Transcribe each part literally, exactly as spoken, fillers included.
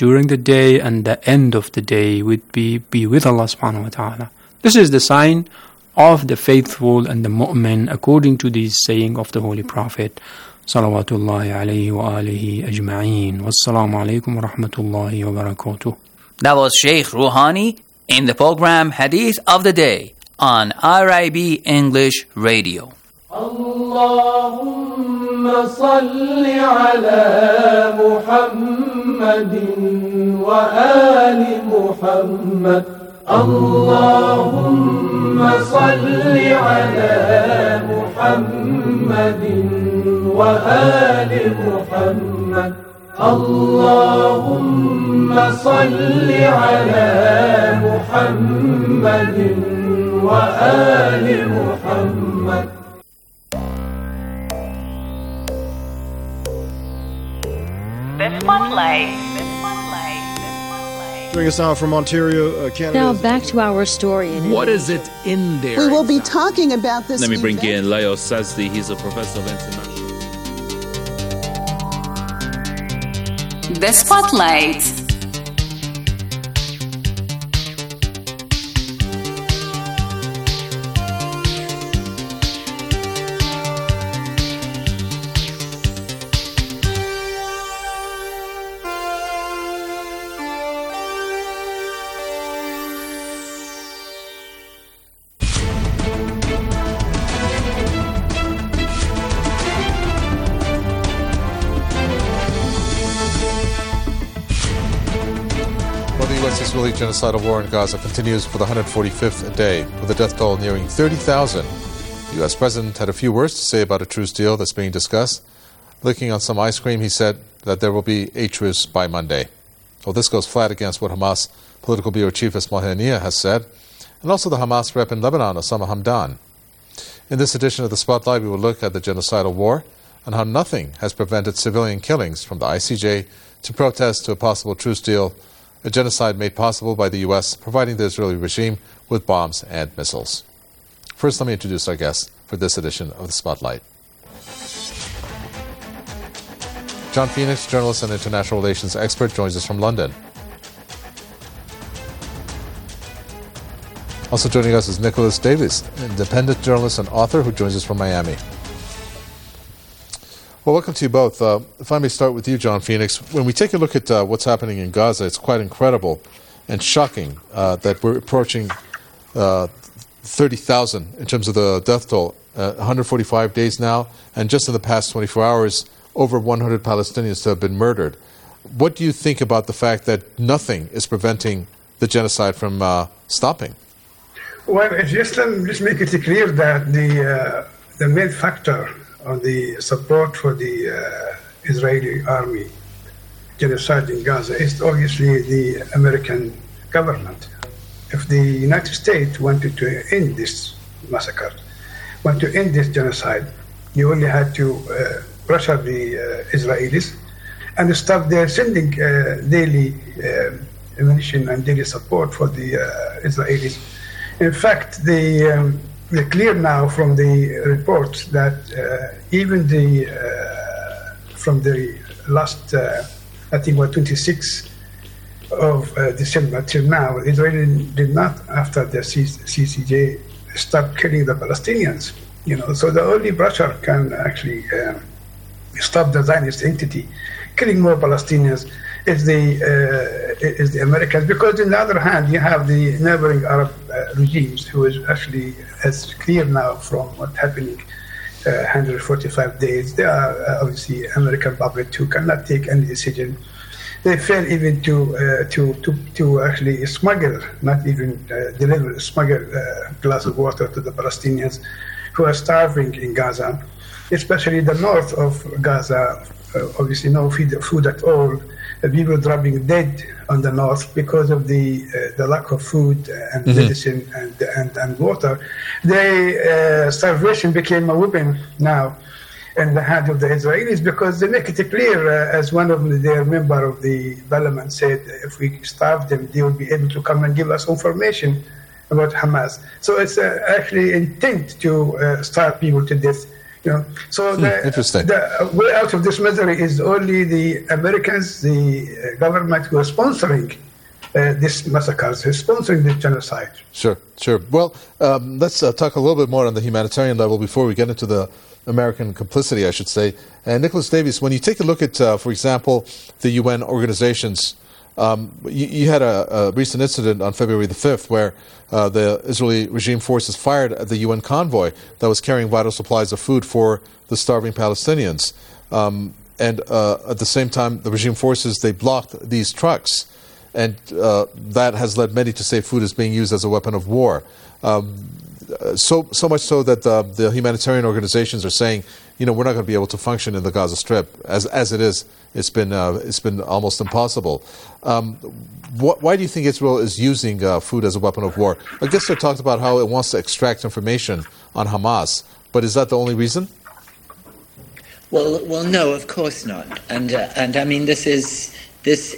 during the day and the end of the day would be, be with Allah subhanahu wa ta'ala. This is the sign of the faithful and the mu'min according to the saying of the Holy Prophet salawatullahi alayhi wa alihi ajma'een. Wassalamu alaikum wa rahmatullahi wa barakatuh. That was Sheikh Rouhani in the program Hadith of the Day on R I B English Radio. Allahumma salli ala Muhammadin wa ali Muhammad. Allahumma salli ala Muhammadin wa ali Muhammad. Allahumma salli ala Muhammadin wa ali Muhammad. The Spotlight. Joining us now from Ontario, uh, Canada. Now back to our story. In what is it in there? We will be talking about this. Let me bring event. in Leo Sazdi. He's a professor of international. The Spotlight. Israeli genocidal war in Gaza continues for the one hundred forty-fifth day, with the death toll nearing thirty thousand. The U S president had a few words to say about a truce deal that's being discussed. Licking on some ice cream, he said that there will be a truce by Monday. Well, this goes flat against what Hamas political bureau chief Ismail Haniyeh has said, and also the Hamas rep in Lebanon, Osama Hamdan. In this edition of The Spotlight, we will look at the genocidal war and how nothing has prevented civilian killings, from the I C J to protests to a possible truce deal, a genocide made possible by the U S providing the Israeli regime with bombs and missiles. First, let me introduce our guest for this edition of The Spotlight. John Phoenix, journalist and international relations expert, joins us from London. Also joining us is Nicholas Davis, independent journalist and author, who joins us from Miami. Well, welcome to you both. Uh, if I may start with you, John Phoenix. When we take a look at uh, what's happening in Gaza, it's quite incredible and shocking uh, that we're approaching uh, thirty thousand in terms of the death toll. Uh, one hundred forty-five days now, and just in the past twenty-four hours, over one hundred Palestinians have been murdered. What do you think about the fact that nothing is preventing the genocide from uh, stopping? Well, just, um, just make it clear that the uh, the main factor on the support for the uh, Israeli army genocide in Gaza is obviously the American government. If the United States wanted to end this massacre, want to end this genocide, you only had to uh, pressure the uh, Israelis and stop their sending uh, daily uh, ammunition and daily support for the uh, Israelis. In fact, the um, It's clear now from the reports that uh, even the uh, from the last, uh, I think, what twenty-sixth of uh, December till now, Israel did not, after the C C J, stop killing the Palestinians. You know, so the only pressure can actually uh, stop the Zionist entity killing more Palestinians is the uh, is the Americans, because on the other hand you have the neighboring Arab uh, regimes who is actually, as clear now from what's happening uh, one hundred forty-five days, they are uh, obviously American public who cannot take any decision. They fail even to uh, to to to actually smuggle, not even uh, deliver, smuggle a uh, glass of water to the Palestinians who are starving in Gaza, especially the north of Gaza. Uh, obviously, no feed, food at all. Uh, people dropping dead on the north because of the uh, the lack of food and mm-hmm. medicine and, and and water. The uh, starvation became a weapon now in the hand of the Israelis, because they make it clear, uh, as one of their member of the parliament said, if we starve them, they will be able to come and give us information about Hamas. So it's uh, actually intent to uh, starve people to death, You know, so Hmm, the, interesting. the way out of this misery is only the Americans, the uh, government who are sponsoring uh, this massacres, who are sponsoring this genocide. Sure, sure. Well, um, let's uh, talk a little bit more on the humanitarian level before we get into the American complicity, I should say. And Nicholas Davies, when you take a look at, uh, for example, the U N organizations, um, you, you had a, a recent incident on February the fifth where uh, the Israeli regime forces fired at the U N convoy that was carrying vital supplies of food for the starving Palestinians. Um, and uh, at the same time, the regime forces, they blocked these trucks. And uh, that has led many to say food is being used as a weapon of war. Um, so so much so that the, the humanitarian organizations are saying, you know, we're not going to be able to function in the Gaza Strip as as it is. It's been uh, it's been almost impossible. Um, wh- why do you think Israel is using uh, food as a weapon of war? I guess they talked about how it wants to extract information on Hamas, but is that the only reason? Well, well, no, of course not. And uh, and I mean, this is this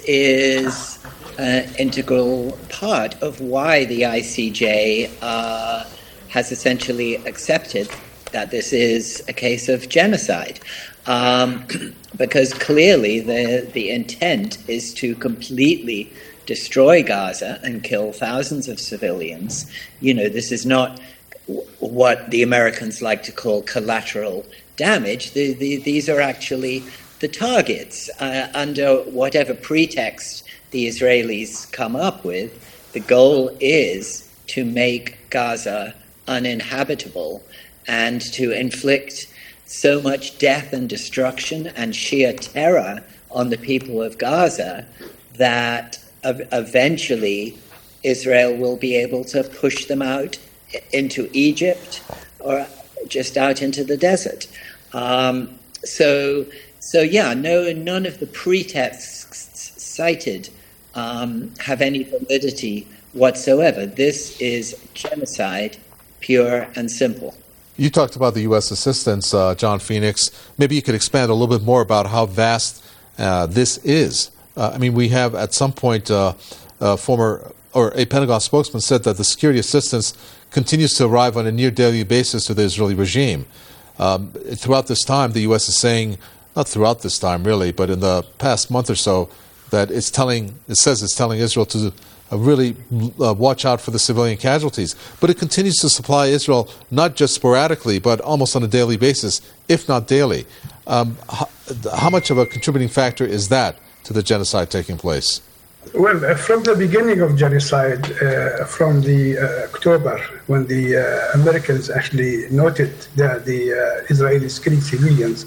is an integral part of why the I C J uh, has essentially accepted that this is a case of genocide, um, because clearly the the intent is to completely destroy Gaza and kill thousands of civilians. You know, this is not w- what the Americans like to call collateral damage. The, the, these are actually the targets. Uh, under whatever pretext the Israelis come up with, the goal is to make Gaza uninhabitable and to inflict so much death and destruction and sheer terror on the people of Gaza that ev- eventually Israel will be able to push them out into Egypt or just out into the desert. Um, so, so yeah, no, none of the pretexts cited um, have any validity whatsoever. This is genocide, pure and simple. You talked about the U S assistance, uh, John Phoenix. Maybe you could expand a little bit more about how vast uh, this is. Uh, I mean, we have at some point uh, a former or a Pentagon spokesman said that the security assistance continues to arrive on a near daily basis to the Israeli regime. Um, throughout this time, the U S is saying, not throughout this time really, but in the past month or so, that it's telling, it says it's telling Israel to uh, really uh, watch out for the civilian casualties. But it continues to supply Israel not just sporadically, but almost on a daily basis, if not daily. Um, how, how much of a contributing factor is that to the genocide taking place? Well, uh, from the beginning of genocide, uh, from the uh, October, when the uh, Americans actually noted that the uh, Israelis killing civilians,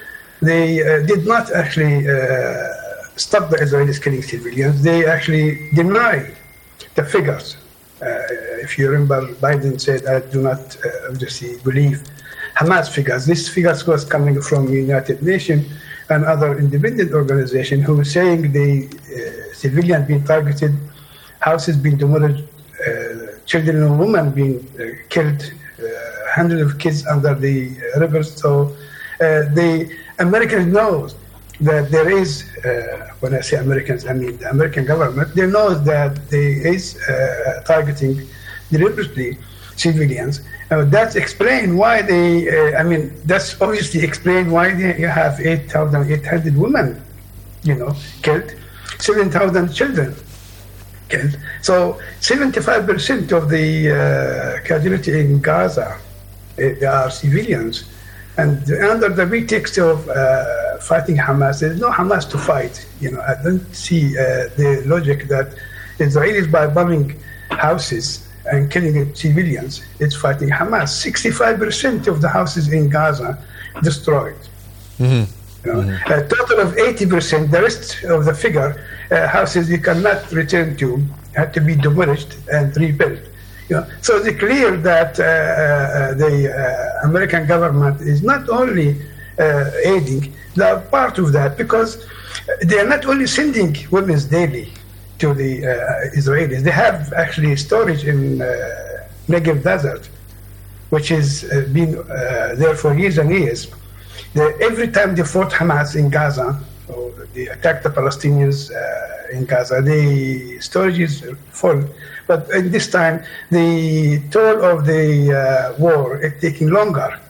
they uh, did not actually uh, stop the Israelis killing civilians. They actually denied the figures. Uh, if you remember, Biden said, I do not uh, obviously believe Hamas figures. These figures was coming from the United Nations and other independent organizations who were saying the uh, civilians being targeted, houses being demolished, uh, children and women being uh, killed, uh, hundreds of kids under the rivers. So uh, the Americans know that there is, uh, when I say Americans, I mean the American government, they know that there is uh, targeting deliberately civilians. Uh, that's explain why they, uh, I mean, that's obviously explain why they, you have eight thousand eight hundred women, you know, killed, seven thousand children killed. So seventy-five percent of the uh, casualty in Gaza, uh, they are civilians. And under the pretext of uh, fighting Hamas, there's no Hamas to fight. You know, I don't see uh, the logic that Israelis, by bombing houses and killing civilians, it's fighting Hamas. sixty-five percent of the houses in Gaza destroyed. Mm-hmm. You know, mm-hmm. A total of eighty percent, the rest of the figure, uh, houses you cannot return to, had to be demolished and rebuilt. You know, so it's clear that uh, uh, the uh, American government is not only uh, aiding, they are part of that, because they are not only sending weapons daily to the uh, Israelis, they have actually storage in uh, Negev Desert, which has uh, been uh, there for years and years. They, every time they fought Hamas in Gaza, or they attacked the Palestinians uh, in Gaza, the storage is full. But at this time, the toll of the uh, war is taking longer. Uh,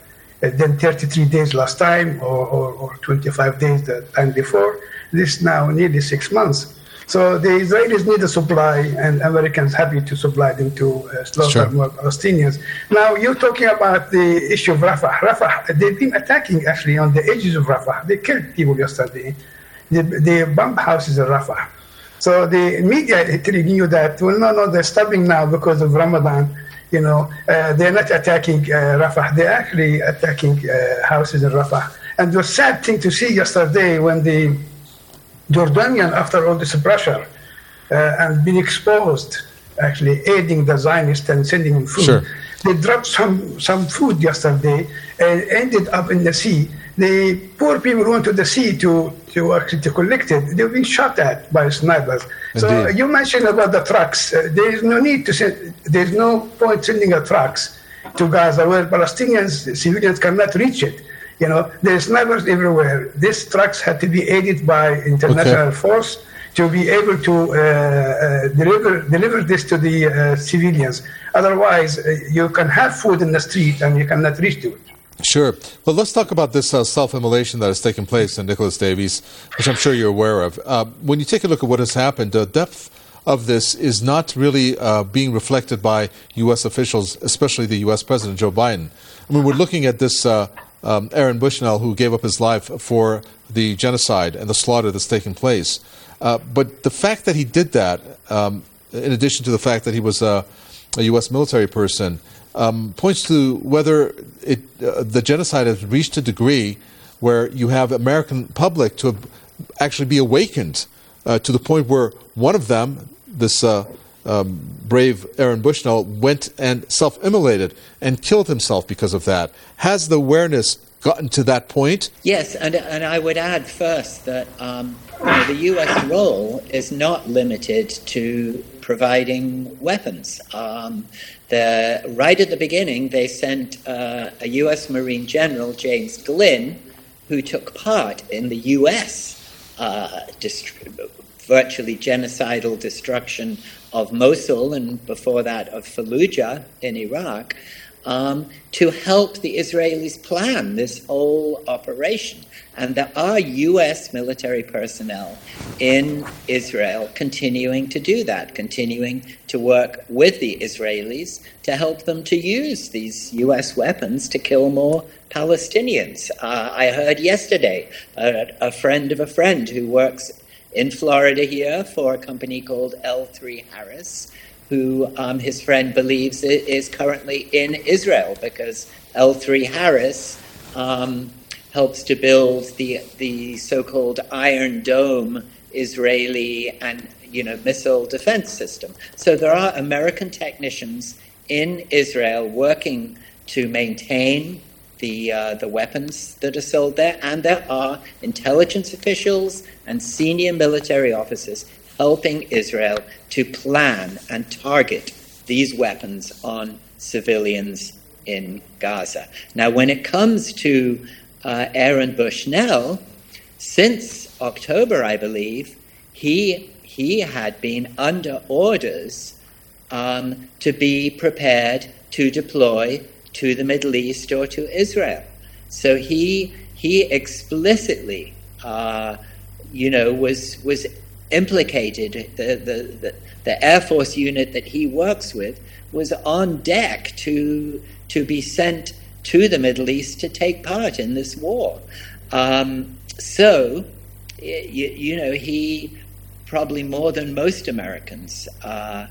uh, then thirty-three days last time, or, or, or twenty-five days the time before. This now nearly six months. So the Israelis need a supply, and Americans happy to supply them to uh, slaughter Sure. more Palestinians. Now you're talking about the issue of Rafah. Rafah, they've been attacking actually on the edges of Rafah. They killed people yesterday. They, they bombed houses in Rafah. So the media telling you that, well, no, no, they're stopping now because of Ramadan. You know, uh, they're not attacking uh, Rafah. They're actually attacking uh, houses in Rafah. And the sad thing to see yesterday when the Jordanian, after all this pressure uh, and being exposed, actually aiding the Zionists and sending them food, Sure. they dropped some, some food yesterday and ended up in the sea. The poor people went to the sea to, to actually to collect it. They've been shot at by snipers. So Indeed. you mentioned about the trucks. Uh, there is no need to send, there's no point sending a trucks to Gaza where Palestinians, civilians cannot reach it. You know, there's snipers everywhere. These trucks had to be aided by international Okay. force to be able to uh, uh, deliver deliver this to the uh, civilians. Otherwise, uh, you can have food in the street and you cannot reach to it. Sure. Well, let's talk about this uh, self-immolation that has taken place in Nicholas Davies, which I'm sure you're aware of. Uh, when you take a look at what has happened, the depth of this is not really uh, being reflected by U S officials, especially the U S President Joe Biden. I mean, we're looking at this uh, um, Aaron Bushnell, who gave up his life for the genocide and the slaughter that's taken place. Uh, but the fact that he did that, um, in addition to the fact that he was uh, a U S military person, um, points to whether it, uh, the genocide has reached a degree where you have American public to actually be awakened uh, to the point where one of them, this uh, um, brave Aaron Bushnell, went and self-immolated and killed himself because of that. Has the awareness gotten to that point? Yes, and, and I would add first that um, you know, the U S role is not limited to providing weapons. Um, the, right at the beginning, they sent uh, a U S Marine General, James Glynn, who took part in the U S uh, dist- virtually genocidal destruction of Mosul and before that of Fallujah in Iraq, um, to help the Israelis plan this whole operation. And there are U S military personnel in Israel continuing to do that, continuing to work with the Israelis to help them to use these U S weapons to kill more Palestinians. Uh, I heard yesterday uh, a friend of a friend who works in Florida here for a company called L three Harris, who um, his friend believes is currently in Israel because L three Harris um, helps to build the the so-called Iron Dome Israeli and you know missile defense system. So there are American technicians in Israel working to maintain the uh, the weapons that are sold there, and there are intelligence officials and senior military officers helping Israel to plan and target these weapons on civilians in Gaza. Now, when it comes to uh, Aaron Bushnell, since October, I believe, he he had been under orders um, to be prepared to deploy to the Middle East or to Israel. So he he explicitly, uh, you know, was was implicated. The, the the the Air Force unit that he works with was on deck to to be sent to the Middle East to take part in this war. Um, so, you, you know, he probably more than most Americans uh,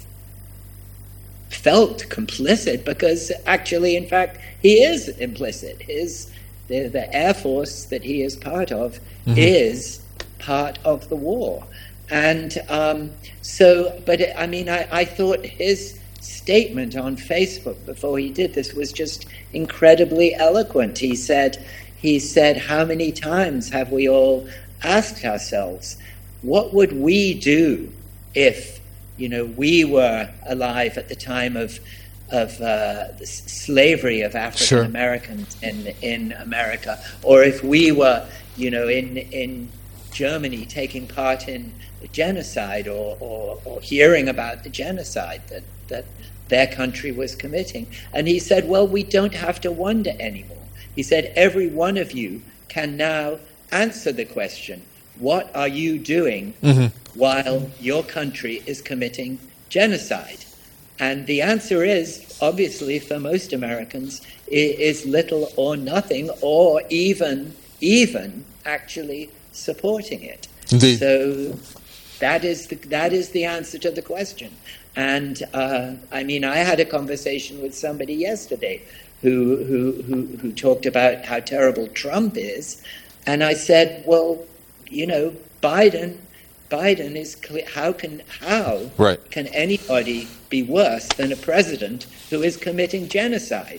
felt complicit because actually, in fact, he is implicit. His the, the Air Force that he is part of mm-hmm. is part of the war. And um, so, but it, I mean, I, I thought his statement on Facebook before he did this was just incredibly eloquent. He said, he said, how many times have we all asked ourselves, what would we do if, you know, we were alive at the time of of uh, the slavery of African Americans sure. in in America, or if we were, you know, in in Germany taking part in the genocide, or, or or hearing about the genocide that that their country was committing. And he said, well, we don't have to wonder anymore. He said, every one of you can now answer the question, what are you doing mm-hmm. while your country is committing genocide? And the answer is, obviously, for most Americans, is little or nothing, or even, even actually supporting it. Indeed. So that is the, that is the answer to the question. And uh, I mean, I had a conversation with somebody yesterday who, who who who talked about how terrible Trump is, and I said, well, you know, Biden, Biden is clear. How can how right. can anybody be worse than a president who is committing genocide?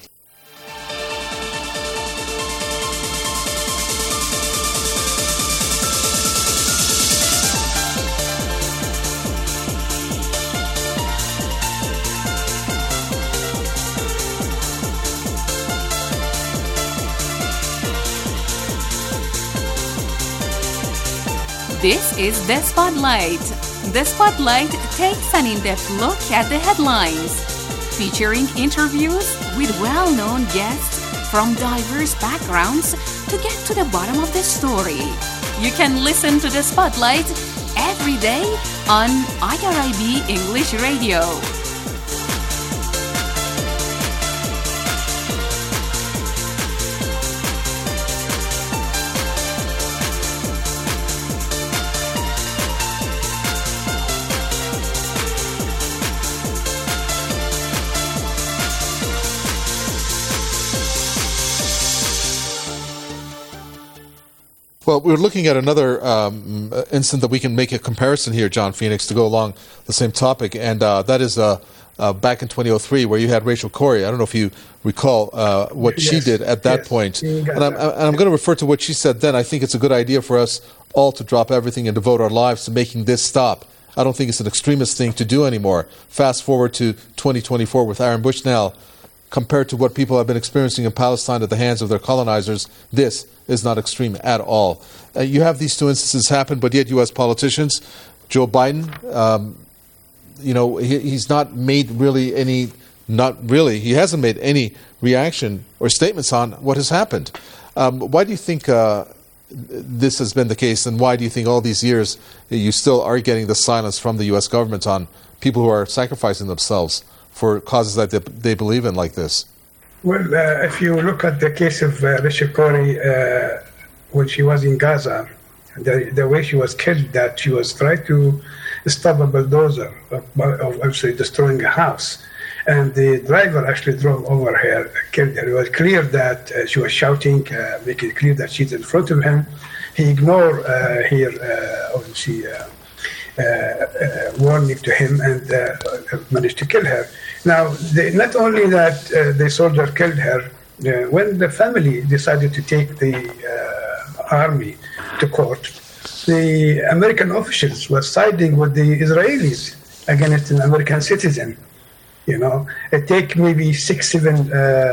This is The Spotlight. The Spotlight takes an in-depth look at the headlines, featuring interviews with well-known guests from diverse backgrounds to get to the bottom of the story. You can listen to The Spotlight every day on I R I B English Radio. Well, we're looking at another um, incident that we can make a comparison here, John Phoenix, to go along the same topic, and uh, that is uh, uh, back in twenty oh three, where you had Rachel Corrie. I don't know if you recall uh, what yes, she did at that yes, point. And I'm, and I'm going to refer to what she said then. I think it's a good idea for us all to drop everything and devote our lives to making this stop. I don't think it's an extremist thing to do anymore. Fast forward to twenty twenty-four with Aaron Bushnell. Compared to what people have been experiencing in Palestine at the hands of their colonizers, this is not extreme at all. Uh, you have these two instances happen, but yet U S politicians, Joe Biden, um, you know, he, he's not made really any, not really, he hasn't made any reaction or statements on what has happened. Um, why do you think uh, this has been the case, and why do you think all these years you still are getting the silence from the U S government on people who are sacrificing themselves for causes that they, they believe in like this? Well, uh, if you look at the case of uh, Rachel Corrie, uh, when she was in Gaza, the, the way she was killed, that she was trying to stop a bulldozer of, of actually destroying a house. And the driver actually drove over her, killed her. It was clear that uh, she was shouting, uh, making it clear that she's in front of him. He ignored uh, her, uh, obviously, uh, uh, uh, warning to him, and uh, managed to kill her. Now, they, not only that uh, the soldier killed her, uh, when the family decided to take the uh, army to court, the American officials were siding with the Israelis against an American citizen. You know, it take maybe six, seven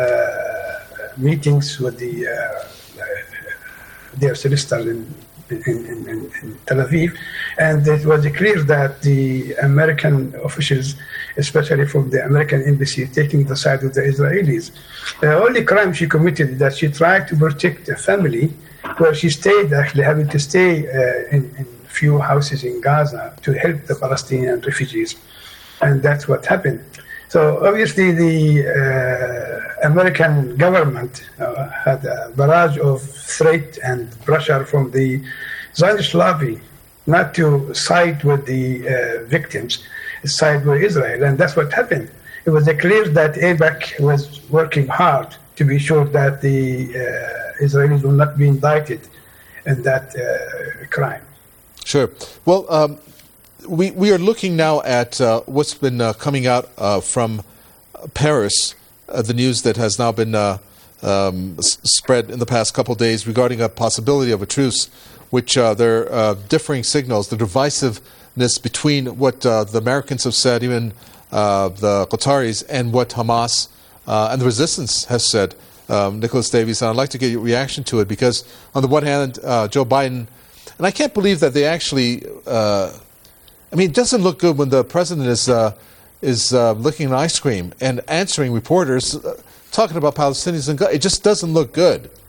uh, meetings with the uh, their solicitors in, in, in, in Tel Aviv, and it was clear that the American officials, especially from the American embassy, taking the side of the Israelis. The only crime she committed is that she tried to protect a family where she stayed, actually having to stay uh, in, in few houses in Gaza to help the Palestinian refugees. And that's what happened. So obviously the uh, American government uh, had a barrage of threat and pressure from the Zionist lobby not to side with the uh, victims, side with Israel, and that's what happened. It was clear that AIPAC was working hard to be sure that the uh, Israelis will not be indicted in that uh, crime. Sure. Well, um, we we are looking now at uh, what's been uh, coming out uh, from Paris, uh, the news that has now been uh, um, s- spread in the past couple of days regarding a possibility of a truce, which uh, there are uh, differing signals, the divisiveness between what uh, the Americans have said, even uh, the Qataris, and what Hamas uh, and the resistance has said. Um, Nicholas Davies, and I'd like to get your reaction to it, because on the one hand, uh, Joe Biden, and I can't believe that they actually, uh, I mean, it doesn't look good when the president is uh, is uh, licking an ice cream and answering reporters uh, talking about Palestinians and God. It just doesn't look good.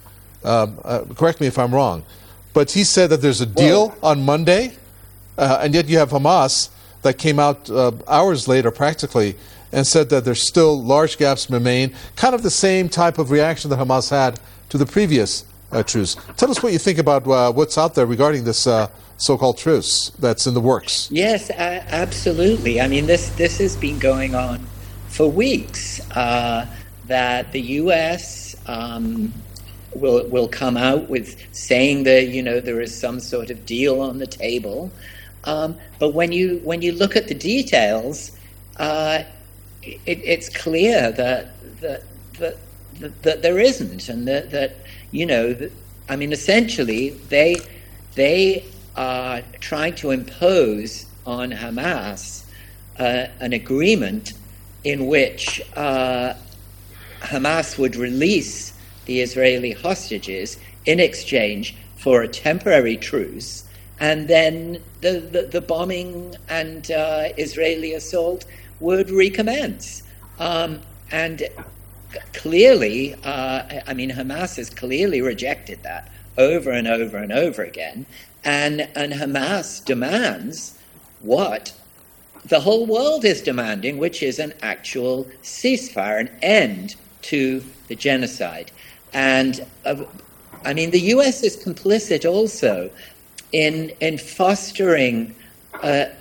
Um, uh, correct me if I'm wrong. But he said that there's a deal well, on Monday, uh, and yet you have Hamas that came out uh, hours later practically and said that there's still large gaps remain, kind of the same type of reaction that Hamas had to the previous uh, truce. Tell us what you think about uh, what's out there regarding this uh, so-called truce that's in the works. Yes, uh, absolutely. I mean, this, this has been going on for weeks, uh, that the U S um, will will come out with saying that, you know, there is some sort of deal on the table. Um, but when you when you look at the details, uh, it, it's clear that that, that that that there isn't, and that, that you know, that, I mean, essentially they they are trying to impose on Hamas uh, an agreement in which uh, Hamas would release the Israeli hostages in exchange for a temporary truce, and then the, the, the bombing and uh, Israeli assault would recommence. Um, and clearly, uh, I mean, Hamas has clearly rejected that over and over and over again, and, and Hamas demands what the whole world is demanding, which is an actual ceasefire, an end to the genocide. And uh, I mean, the U S is complicit also in in fostering a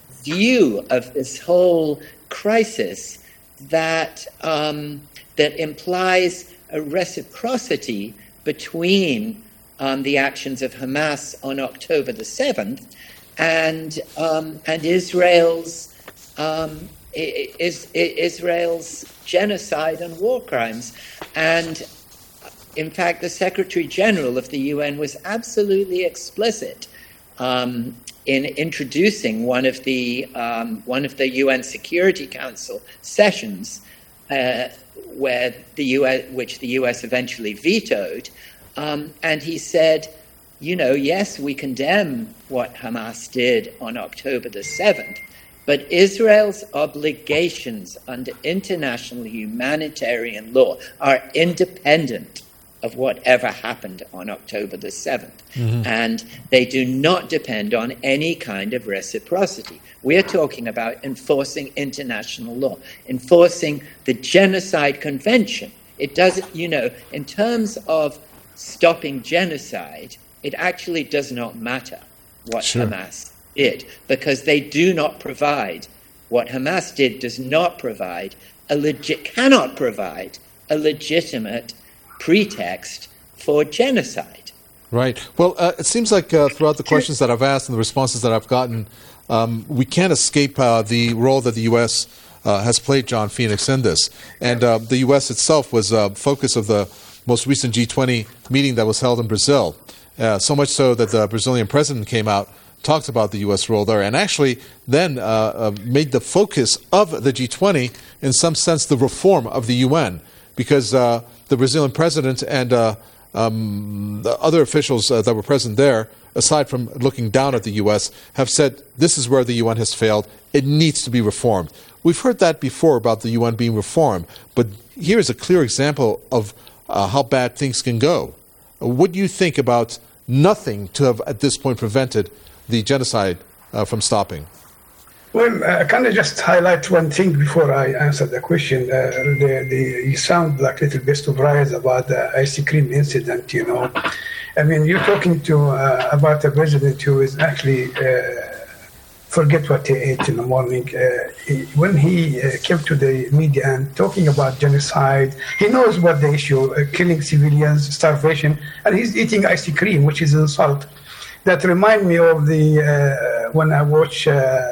view of this whole crisis that um, that implies a reciprocity between um, the actions of Hamas on October the seventh and um, and Israel's um, is, Israel's genocide and war crimes. And in fact, the Secretary General of the U N was absolutely explicit um, in introducing one of the um, one of the U N Security Council sessions, uh, where the U S, which the U S eventually vetoed, um, and he said, you know, yes, we condemn what Hamas did on October the seventh, but Israel's obligations under international humanitarian law are independent of whatever happened on October the seventh. Mm-hmm. And they do not depend on any kind of reciprocity. We are talking about enforcing international law, enforcing the Genocide Convention. It doesn't, you know, in terms of stopping genocide, it actually does not matter what sure. Hamas did, because they do not provide, what Hamas did does not provide, a legit, cannot provide a legitimate pretext for genocide. Right. Well, uh, it seems like uh, throughout the questions that I've asked and the responses that I've gotten, um, we can't escape uh, the role that the U S uh, has played, John Phoenix, in this. And uh, the U S itself was a uh, focus of the most recent G twenty meeting that was held in Brazil. Uh, so much so that the Brazilian president came out, talked about the U S role there, and actually then uh, uh, made the focus of the G twenty, in some sense, the reform of the U N, because uh, the Brazilian president and uh, um, the other officials uh, that were present there, aside from looking down at the U S, have said this is where the U N has failed. It needs to be reformed. We've heard that before about the U N being reformed, but here is a clear example of uh, how bad things can go. What do you think about nothing to have at this point prevented the genocide uh, from stopping? Well, uh, can I just highlight one thing before I answer the question? Uh, the, the, you sound like a little bit surprised about the ice cream incident, you know. I mean, you're talking to uh, about a president who is actually uh, forget what he ate in the morning. Uh, he, when he uh, came to the media and talking about genocide, he knows what the issue, uh, killing civilians, starvation, and he's eating ice cream, which is insult. That remind me of the, uh, when I watch uh,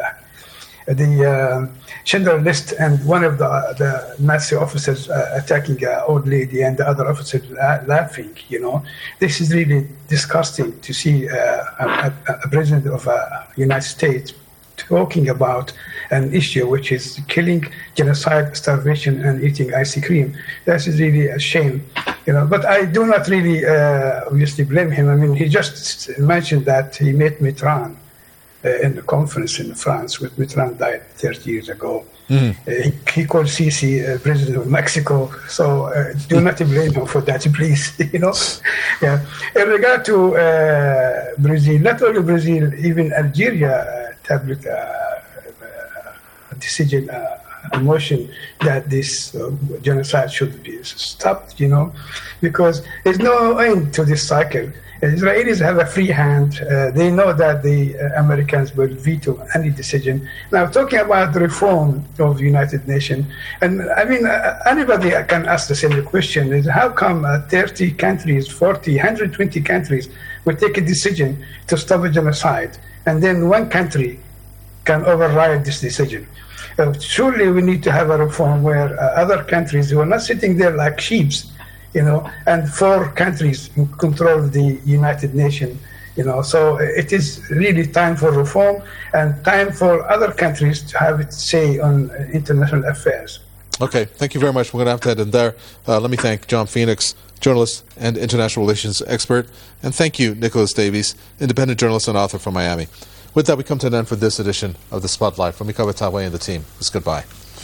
the uh, Schindler List, and one of the, the Nazi officers uh, attacking an old lady and the other officer la- laughing, you know. This is really disgusting to see uh, a, a president of the United States talking about an issue which is killing, genocide, starvation, and eating ice cream. That is really a shame, you know. But I do not really uh, obviously blame him. I mean, he just mentioned that he met Mitterrand. uh, in the conference in France when Mitterrand died thirty years ago. Mm. Uh, he, he called Sisi uh, president of Mexico, so uh, do not blame him for that, please. You know, yeah. In regard to uh, Brazil, not only Brazil, even Algeria uh, tablet uh, uh, decision, uh, a motion that this uh, genocide should be stopped. You know, because there's no end to this cycle. Israelis have a free hand. Uh, they know that the uh, Americans will veto any decision. Now, talking about the reform of the United Nations, and I mean, uh, anybody can ask the same question, is how come uh, thirty countries, forty, one hundred twenty countries will take a decision to stop a genocide, and then one country can override this decision? Uh, surely we need to have a reform where uh, other countries who are not sitting there like sheeps, you know, and four countries control the United Nations, you know. So it is really time for reform and time for other countries to have its say on international affairs. Okay, thank you very much. We're going to have to head in there. Uh, let me thank John Phoenix, journalist and international relations expert, and thank you, Nicholas Davies, independent journalist and author from Miami. With that, we come to an end for this edition of The Spotlight. From Mikawa Tawe and the team, it's goodbye.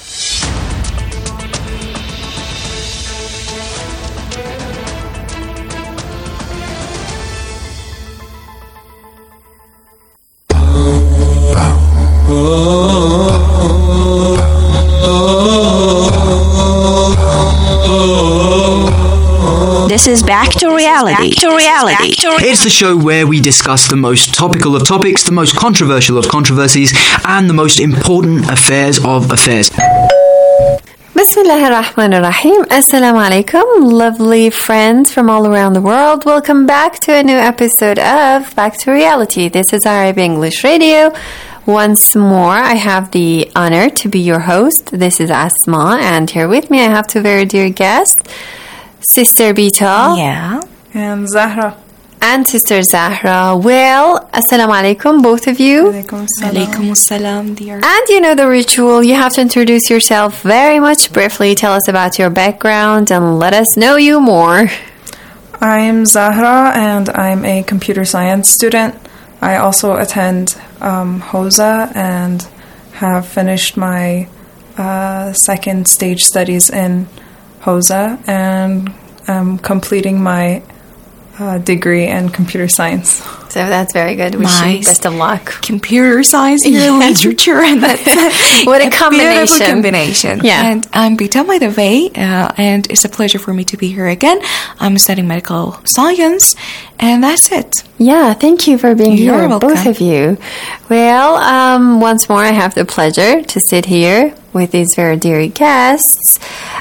This is Back to Reality. Back to Reality. Back to re- It's the show where we discuss the most topical of topics, the most controversial of controversies, and the most important affairs of affairs. Bismillah ar-Rahman ar-Rahim. Assalamu alaikum, lovely friends from all around the world. Welcome back to a new episode of Back to Reality. This is R I B English Radio. Once more, I have the honor to be your host. This is Asma, and here with me I have two very dear guests, Sister Bita. Yeah. And Zahra. And Sister Zahra. Well, assalamu alaikum, both of you. Alaikum salam. Alaikum salam, dear. And you know the ritual. You have to introduce yourself very much briefly. Tell us about your background and let us know you more. I'm Zahra, and I'm a computer science student. I also attend um, HOSA and have finished my uh, second stage studies in HOSA, and I'm completing my uh, degree in computer science. So that's very good. Wish nice. you best of luck. Computer science, yeah. Literature, and that's what a combination. Beautiful combination. Yeah. And I'm Bita, by the way, uh, and it's a pleasure for me to be here again. I'm studying medical science, and that's it. Yeah, thank you for being You're here, welcome. both of you. Well, um, once more, I have the pleasure to sit here with these very dear guests.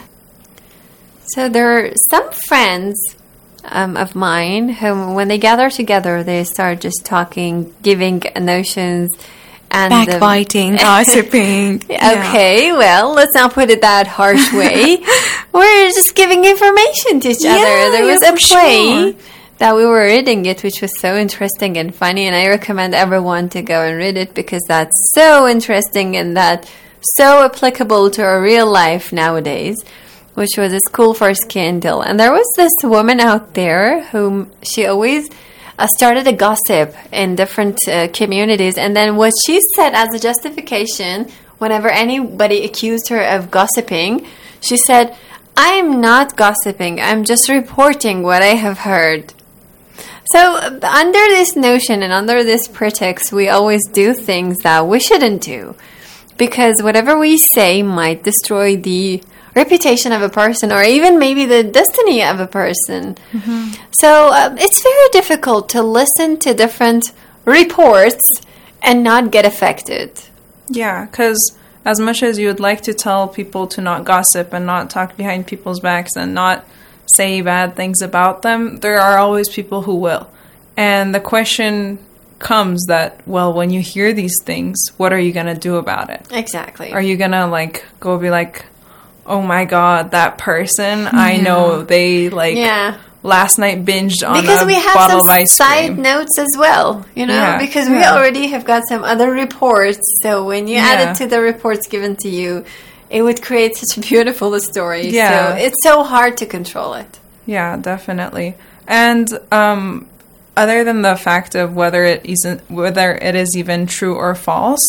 So there are some friends um, of mine who, when they gather together, they start just talking, giving notions, and backbiting, um, gossiping. Okay, yeah. Well, let's not put it that harsh way. We're just giving information to each yeah, other. There was yeah, a play sure. that we were reading it, which was so interesting and funny, and I recommend everyone to go and read it because that's so interesting and that so applicable to our real life nowadays, which was a School for Scandal. And there was this woman out there whom she always uh, started a gossip in different uh, communities. And then what she said as a justification, whenever anybody accused her of gossiping, she said, I'm not gossiping, I'm just reporting what I have heard. So uh, under this notion and under this pretext, we always do things that we shouldn't do. Because whatever we say might destroy the reputation of a person or even maybe the destiny of a person. Mm-hmm. So uh, it's very difficult to listen to different reports and not get affected. Yeah, because as much as you would like to tell people to not gossip and not talk behind people's backs and not say bad things about them, there are always people who will. And the question comes that, well, when you hear these things, what are you going to do about it? Exactly. Are you going to like go be like, oh my God, that person, yeah. I know they like yeah. last night binged on because a we have bottle some of ice side cream. notes as well, you know, yeah. because yeah. we already have got some other reports. So when you yeah. add it to the reports given to you, it would create such a beautiful story. Yeah. So it's so hard to control it. Yeah, definitely. And um, other than the fact of whether it isn't whether it is even true or false,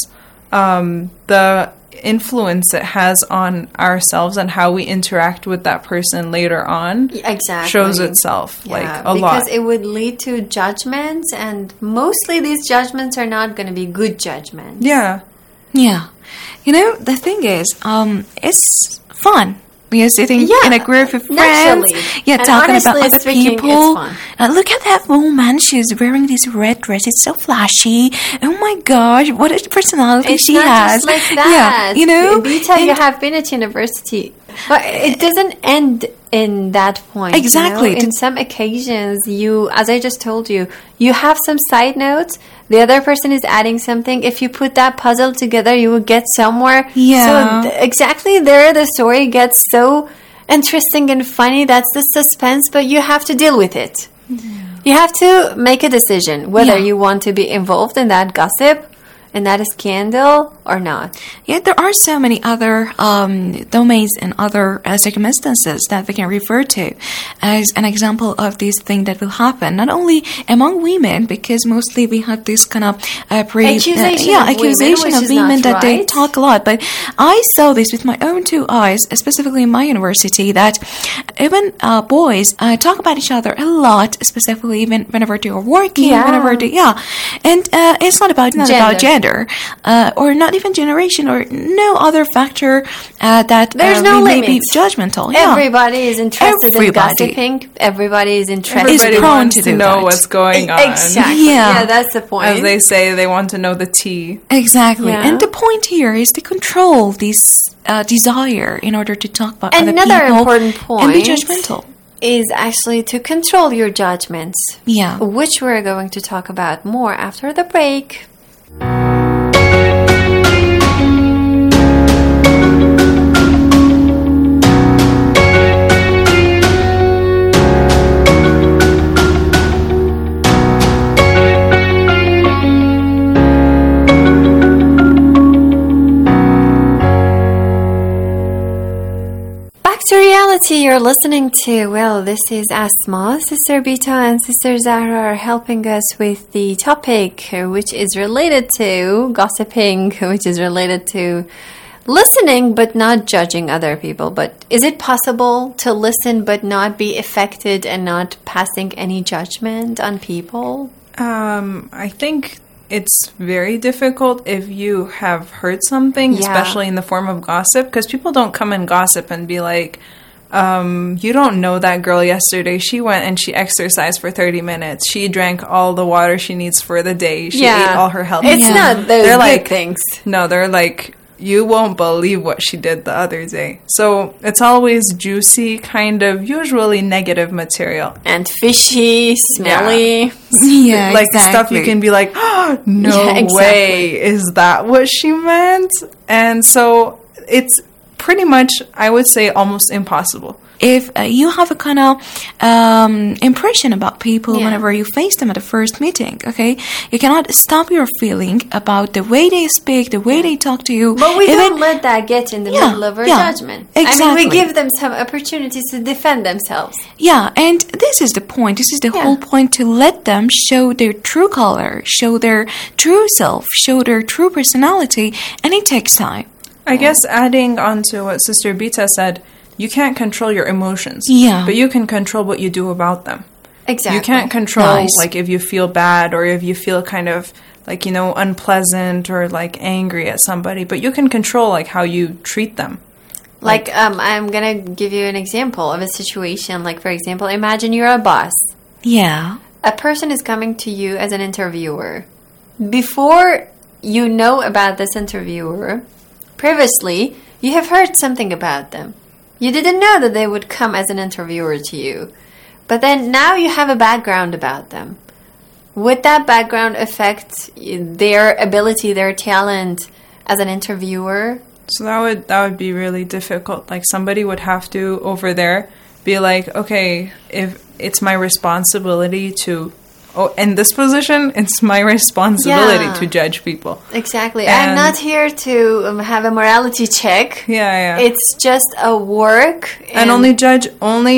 um, the influence it has on ourselves and how we interact with that person later on exactly. shows itself yeah, like a because lot. Because it would lead to judgments, and mostly these judgments are not going to be good judgments. Yeah. Yeah. You know, the thing is, um, it's fun. We are sitting yeah, in a group of friends. Naturally. Yeah, and talking about honestly other speaking, people. It's fun. Uh, look at that woman. She's wearing this red dress. It's so flashy. Oh my gosh, what a personality it's she not has. Just like that. Yeah, you know? Beta, you have been at university. But it doesn't end in that point. Exactly. You know? In some occasions, you, as I just told you, you have some side notes. The other person is adding something. If you put that puzzle together, you will get somewhere. Yeah. So th- exactly there, the story gets so interesting and funny. That's the suspense, but you have to deal with it. Yeah. You have to make a decision whether yeah. you want to be involved in that gossip, in that scandal, or not. Yeah, there are so many other um, domains and other uh, circumstances that we can refer to as an example of this thing that will happen, not only among women, because mostly we have this kind of uh, pre- accusation, uh, yeah, of accusation women, of women that right. they talk a lot. But I saw this with my own two eyes, specifically in my university, that even uh, boys uh, talk about each other a lot, specifically even whenever they are working, yeah. whenever they, yeah. And uh, it's not about, not gender. about gender, uh, or not even generation, or no other factor uh, that there's uh, no may limits. be judgmental. Yeah. Everybody is interested Everybody. in gossiping. Everybody is interested. Everybody is prone wants to to do know that. what's going on. Exactly. Yeah. yeah, that's the point. As they say, they want to know the tea. Exactly. Yeah. And the point here is to control this uh, desire in order to talk about Another other people important point and be judgmental. Is actually to control your judgments. Yeah. Which we're going to talk about more after the break. To reality, you're listening to, well, this is Asma. Sister Bita and Sister Zahra are helping us with the topic, which is related to gossiping, which is related to listening but not judging other people. But is it possible to listen but not be affected and not passing any judgment on people? Um, I think it's very difficult if you have heard something, yeah. especially in the form of gossip, because people don't come and gossip and be like, um, you don't know that girl yesterday. She went and she exercised for thirty minutes. She drank all the water she needs for the day. She yeah. ate all her healthy It's food. not those they're good like, things. No, they're like, you won't believe what she did the other day. So it's always juicy, kind of usually negative material. And fishy, smelly. Yeah, yeah like exactly. stuff you can be like, oh, no yeah, exactly. way, is that what she meant? And so it's pretty much, I would say, almost impossible. If uh, you have a kind of um, impression about people yeah. whenever you face them at the first meeting, okay, you cannot stop your feeling about the way they speak, the way they talk to you. But we Even, don't let that get in the yeah, middle of our yeah, judgment. Exactly. I mean, we give them some opportunities to defend themselves. Yeah, and this is the point. This is the yeah. whole point, to let them show their true color, show their true self, show their true personality, and it takes time. I guess adding on to what Sister Bita said, you can't control your emotions. Yeah. But you can control what you do about them. Exactly. You can't control, Nice. like, if you feel bad or if you feel kind of, like, you know, unpleasant or, like, angry at somebody. But you can control, like, how you treat them. Like, like um, I'm going to give you an example of a situation. Like, for example, imagine you're a boss. Yeah. A person is coming to you as an interviewer. Before you know about this interviewer, previously, you have heard something about them. You didn't know that they would come as an interviewer to you. But then now you have a background about them. Would that background affect their ability, their talent as an interviewer? So that would that would be really difficult. Like, somebody would have to, over there, be like, okay, if it's my responsibility to... Oh, in this position, it's my responsibility Yeah. to judge people. Exactly. And I'm not here to um, have a morality check. Yeah, yeah. It's just a work. And, and only judge, only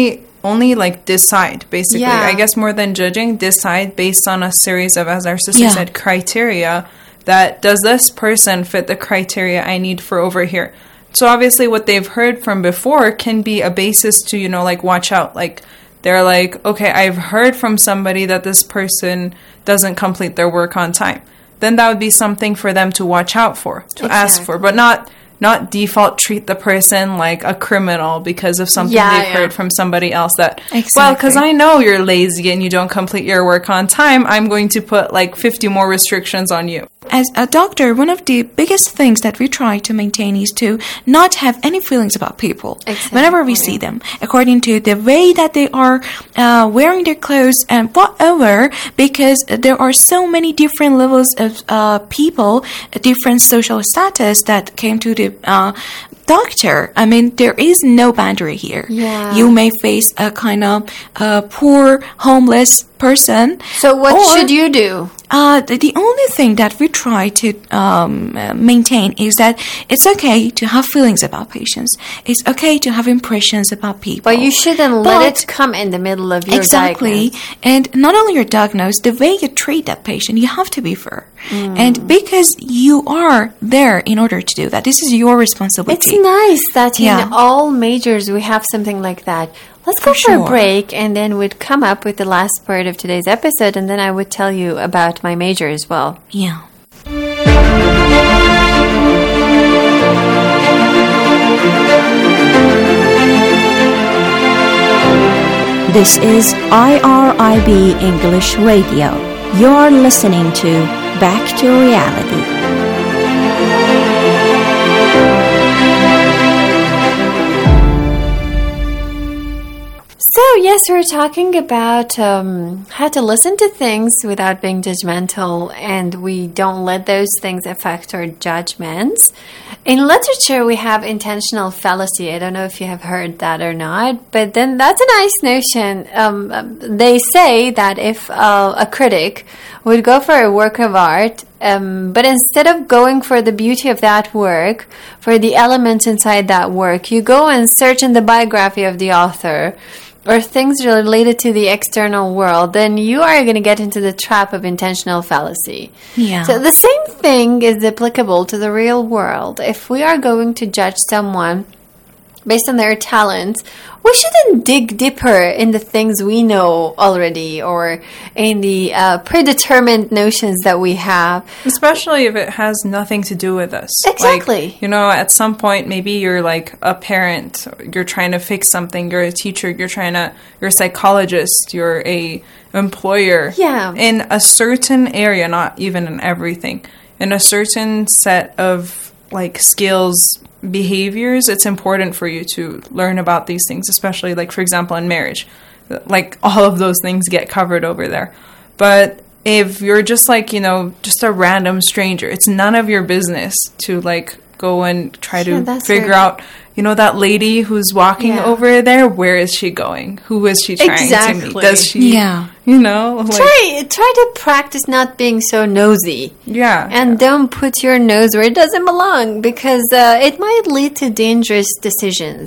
only like decide, basically. Yeah. I guess more than judging, decide based on a series of, as our sister Yeah. said, criteria that does this person fit the criteria I need for over here. So obviously what they've heard from before can be a basis to, you know, like watch out. Like they're like, okay, I've heard from somebody that this person doesn't complete their work on time. Then that would be something for them to watch out for, to ask for, but not not default treat the person like a criminal because of something Yeah, they've yeah. heard from somebody else that, well, Exactly. because I know you're lazy and you don't complete your work on time, I'm going to put like fifty more restrictions on you. As a doctor, one of the biggest things that we try to maintain is to not have any feelings about people whenever we see them, according to the way that they are uh, wearing their clothes and whatever, because there are so many different levels of uh, people, different social status that came to the uh, doctor. I mean, there is no boundary here. Yeah. You may face a kind of uh, poor, homeless person. So what or- should you do? Uh, the, the only thing that we try to um, uh, maintain is that it's okay to have feelings about patients. It's okay to have impressions about people. But you shouldn't let But- it come in the middle of your Exactly. diagnosis. And not only your diagnosis, the way you treat that patient, you have to be fair. Mm. And because you are there in order to do that, this is your responsibility. It's nice that in Yeah. all majors we have something like that. Let's go For for, sure. a break, and then we'd come up with the last part of today's episode, and then I would tell you about my major as well. Yeah. This is I R I B English Radio. You're listening to Back to Reality. So, yes, we're talking about um, how to listen to things without being judgmental, and we don't let those things affect our judgments. In literature, we have intentional fallacy. I don't know if you have heard that or not, but then that's a nice notion. Um, um, they say that if uh, a critic would go for a work of art, um, but instead of going for the beauty of that work, for the elements inside that work, you go and search in the biography of the author, or things related to the external world, then you are going to get into the trap of intentional fallacy. Yeah. So the same thing is applicable to the real world. If we are going to judge someone based on their talents, we shouldn't dig deeper in the things we know already or in the uh, predetermined notions that we have. Especially if it has nothing to do with us. Exactly. Like, you know, at some point, maybe you're like a parent, you're trying to fix something, you're a teacher, you're trying to, you're a psychologist, you're a employer. Yeah. In a certain area, not even in everything, in a certain set of like skills, behaviors, it's important for you to learn about these things, especially like, for example, in marriage. Like all of those things get covered over there. But if you're just like, you know, just a random stranger, it's none of your business to like go and try Yeah, to that's figure very- out, you know, that lady who's walking Yeah. over there, where is she going? Who is she trying to Exactly. meet? Does she, Yeah. you know, like, Try try to practice not being so nosy. yeah. And don't put your nose where it doesn't belong, because uh, it might lead to dangerous decisions.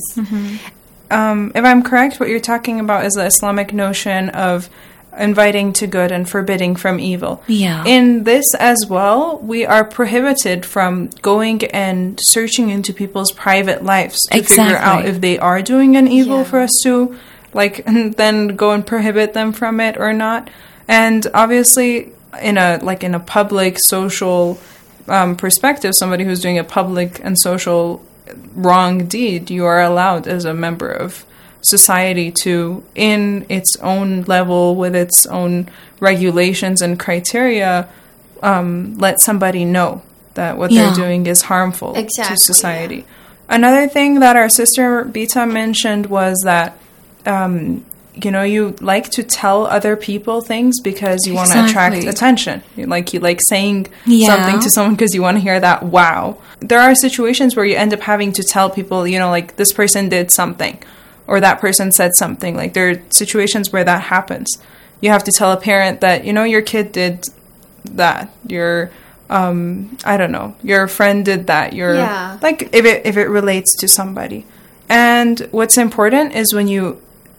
Um, if I'm correct, what you're talking about is the Islamic notion of inviting to good and forbidding from evil. Yeah. In this as well, we are prohibited from going and searching into people's private lives to figure out Exactly. if they are doing an evil Yeah. for us to, like, and then go and prohibit them from it or not. And obviously, in a like in a public social um, perspective, somebody who's doing a public and social wrong deed, you are allowed as a member of society to, in its own level, with its own regulations and criteria, um, let somebody know that what Yeah. they're doing is harmful Exactly, to society. Another thing that our sister Bita mentioned was that, um, you know, you like to tell other people things because you want to attract Exactly. attention. You like you like saying Yeah. something to someone because you want to hear that wow. There are situations where you end up having to tell people, you know, like this person did something or that person said something. Like there are situations where that happens. You have to tell a parent that, you know, your kid did that. Your um I don't know, your friend did that. Your Yeah. like if it if it relates to somebody. And what's important is when you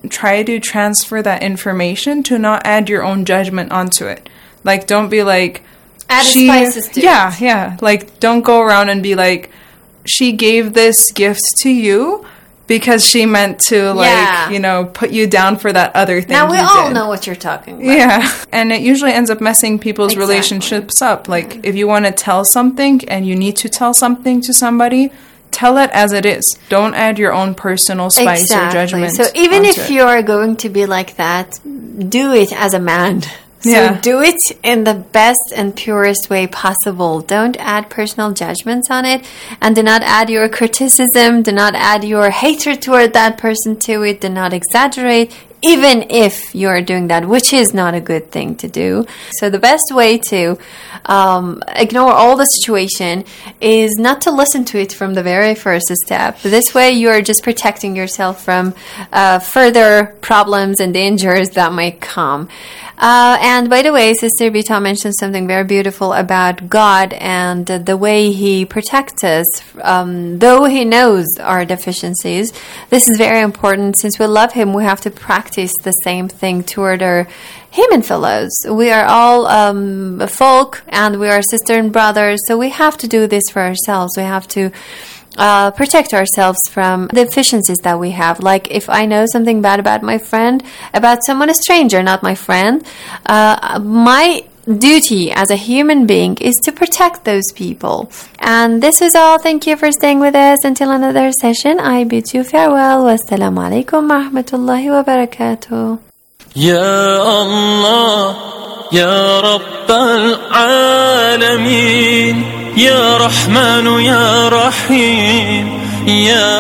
try to transfer that information to not add your own judgment onto it. Like, don't be like, add she, spices to yeah, it. yeah. Like, don't go around and be like, she gave this gift to you because she meant to, like, Yeah. you know, put you down for that other thing. Now we you all did. know what you're talking about. Yeah, and it usually ends up messing people's Exactly. relationships up. Like, if you want to tell something and you need to tell something to somebody, tell it as it is. Don't add your own personal spice Exactly. or judgment. So even onto if it. you are going to be like that, do it as a man. So Yeah. do it in the best and purest way possible. Don't add personal judgments on it, and do not add your criticism, do not add your hatred toward that person to it, do not exaggerate, even if you're doing that, which is not a good thing to do. So the best way to um, ignore all the situation is not to listen to it from the very first step. This way you're just protecting yourself from uh, further problems and dangers that might come. Uh, and by the way, Sister Bita mentioned something very beautiful about God and uh, the way He protects us, um, though He knows our deficiencies. This is very important. Since we love Him, we have to practice the same thing toward our human fellows. We are all um, a folk, and we are sister and brothers, so we have to do this for ourselves. We have to Uh, protect ourselves from the deficiencies that we have. Like if I know something bad about my friend, about someone, a stranger, not my friend, uh, my duty as a human being is to protect those people. And this is all. Thank you for staying with us until another session. I bid you farewell. Wassalamu alaikum wa rahmatullahi wa barakatuh. يا الله يا رب العالمين يا رحمن يا رحيم يا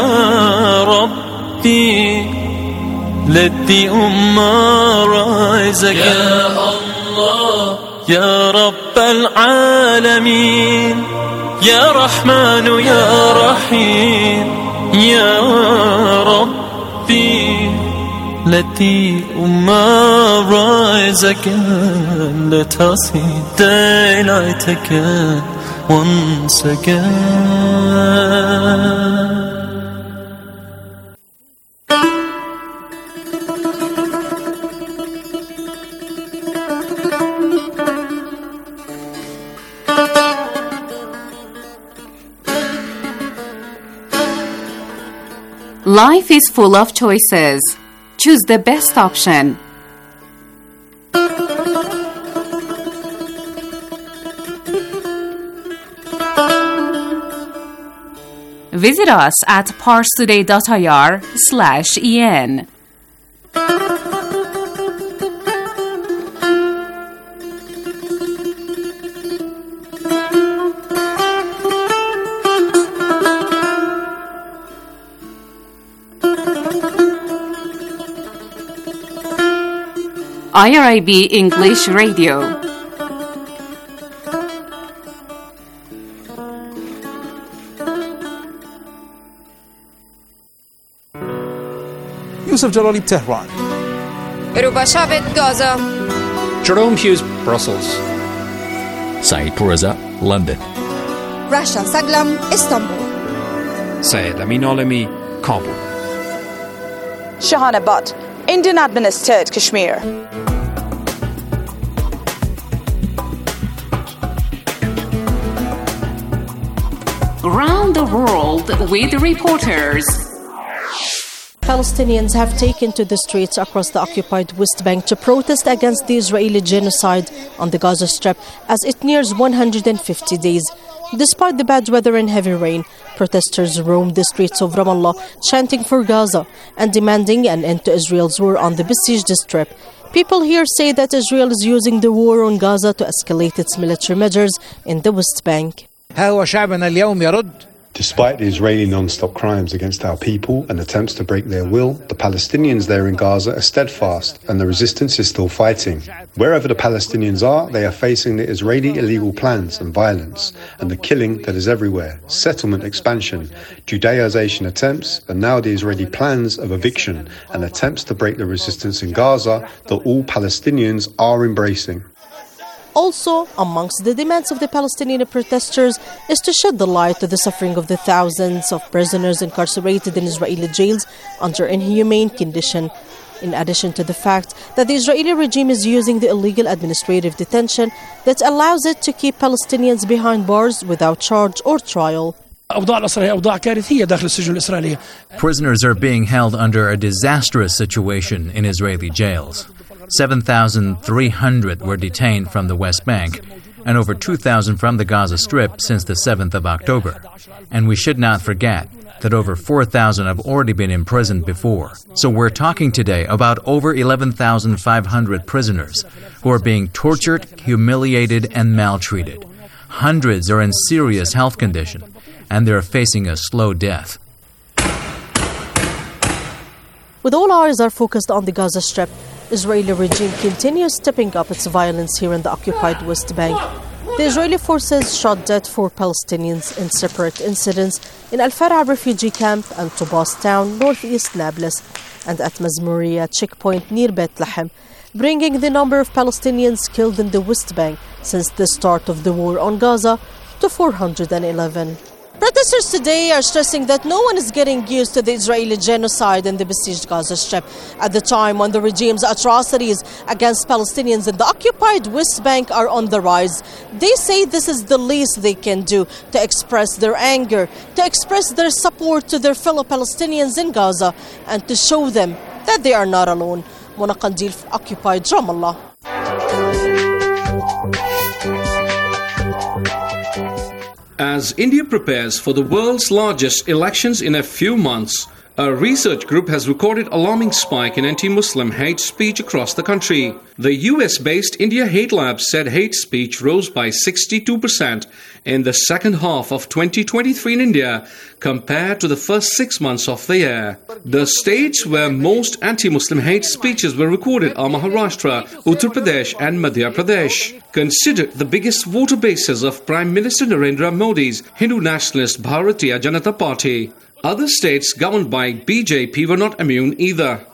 ربي let the ummah rise again يا الله يا رب العالمين يا رحمن يا رحيم يا ربي let the ummah rise again. Let us see daylight again, once again. Life is full of choices. Choose the best option. Visit us at parstoday.ir slash en. I R I B English Radio. Yusuf Jalali, Tehran. Rubashavit, Gaza. Jerome Hughes, Brussels. Saeed Pourreza, London. Rasha Saglam, Istanbul. Syed Amin Alami, Kabul. Shahana Butt, Indian administered Kashmir. Around the world with reporters. Palestinians have taken to the streets across the occupied West Bank to protest against the Israeli genocide on the Gaza Strip as it nears one hundred fifty days. Despite the bad weather and heavy rain, protesters roamed the streets of Ramallah, chanting for Gaza and demanding an end to Israel's war on the besieged Strip. People here say that Israel is using the war on Gaza to escalate its military measures in the West Bank. Despite the Israeli non-stop crimes against our people and attempts to break their will, the Palestinians there in Gaza are steadfast and the resistance is still fighting. Wherever the Palestinians are, they are facing the Israeli illegal plans and violence and the killing that is everywhere, settlement expansion, Judaization attempts, and now the Israeli plans of eviction and attempts to break the resistance in Gaza that all Palestinians are embracing. Also, amongst the demands of the Palestinian protesters is to shed the light to the suffering of the thousands of prisoners incarcerated in Israeli jails under inhumane conditions. in addition to the fact that the Israeli regime is using the illegal administrative detention that allows it to keep Palestinians behind bars without charge or trial. Prisoners are being held under a disastrous situation in Israeli jails. seven thousand three hundred were detained from the West Bank and over two thousand from the Gaza Strip since the seventh of October. And we should not forget that over four thousand have already been imprisoned before. So we're talking today about over eleven thousand five hundred prisoners who are being tortured, humiliated, and maltreated. Hundreds are in serious health condition, and they're facing a slow death. With all eyes are focused on the Gaza Strip, Israeli regime continues stepping up its violence here in the occupied West Bank. The Israeli forces shot dead four Palestinians in separate incidents in Al-Far'a refugee camp and Tubas town, northeast Nablus, and at Mazmuriya checkpoint near Bethlehem, bringing the number of Palestinians killed in the West Bank since the start of the war on Gaza to four hundred eleven. Protesters today are stressing that no one is getting used to the Israeli genocide in the besieged Gaza Strip at the time when the regime's atrocities against Palestinians in the occupied West Bank are on the rise. They say this is the least they can do to express their anger, to express their support to their fellow Palestinians in Gaza, and to show them that they are not alone. Mona Qandil, occupied Ramallah. As India prepares for the world's largest elections in a few months, a research group has recorded alarming spike in anti-Muslim hate speech across the country. The U S-based India Hate Lab said hate speech rose by sixty-two percent in the second half of twenty twenty-three in India compared to the first six months of the year. The states where most anti-Muslim hate speeches were recorded are Maharashtra, Uttar Pradesh and Madhya Pradesh. Considered the biggest voter bases of Prime Minister Narendra Modi's Hindu nationalist Bharatiya Janata Party. Other states governed by B J P were not immune either.